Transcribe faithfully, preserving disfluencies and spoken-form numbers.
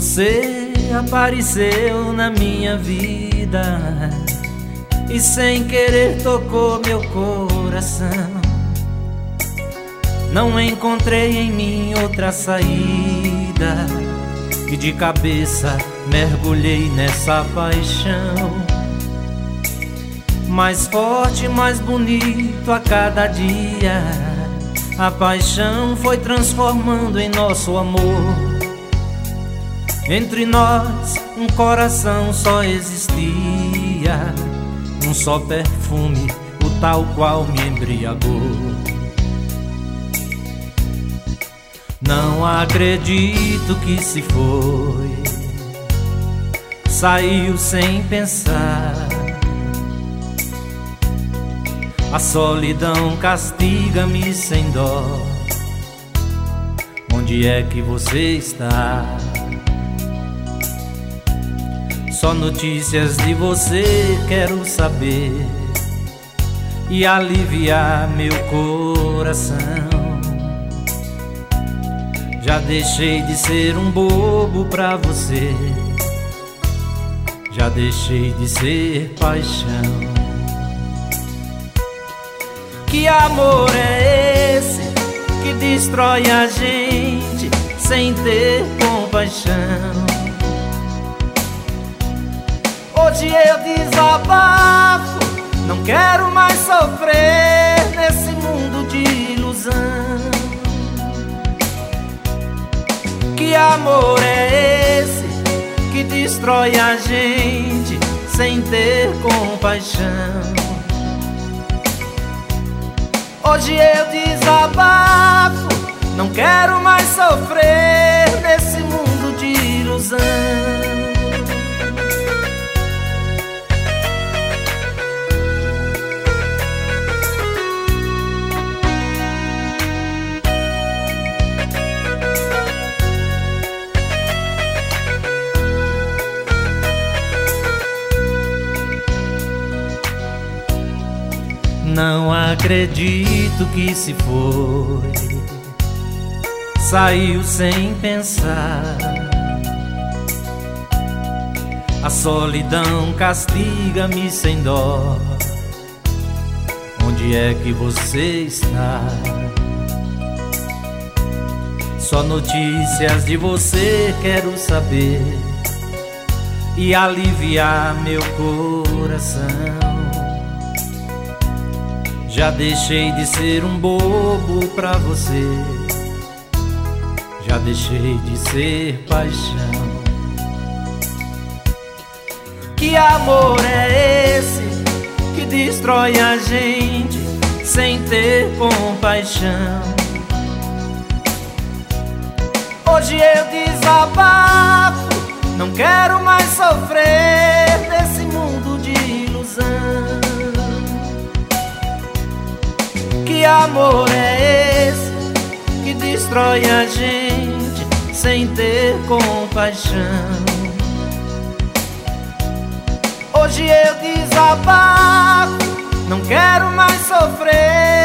Você apareceu na minha vida e sem querer tocou meu coração. Não encontrei em mim outra saída e de cabeça mergulhei nessa paixão. Mais forte, mais bonito a cada dia, a paixão foi transformando em nosso amor. Entre nós um coração só existia, um só perfume, o tal qual me embriagou. Não acredito que se foi, saiu sem pensar. A solidão castiga-me sem dó. Onde é que você está? Só notícias de você quero saber e aliviar meu coração. Já deixei de ser um bobo pra você, já deixei de ser paixão. Que amor é esse que destrói a gente sem ter compaixão? Hoje eu desabafo, não quero mais sofrer nesse mundo de ilusão. Que amor é esse que destrói a gente sem ter compaixão? Hoje eu desabafo, não quero mais sofrer nesse mundo de ilusão. Não acredito que se foi, saiu sem pensar. A solidão castiga-me sem dó. Onde é que você está? Só notícias de você quero saber e aliviar meu coração. Já deixei de ser um bobo pra você, já deixei de ser paixão. Que amor é esse que destrói a gente sem ter compaixão? Hoje eu desabafo, não quero mais sofrer nesse mundo de ilusão. Que amor é esse que destrói a gente sem ter compaixão? Hoje eu desabafo, não quero mais sofrer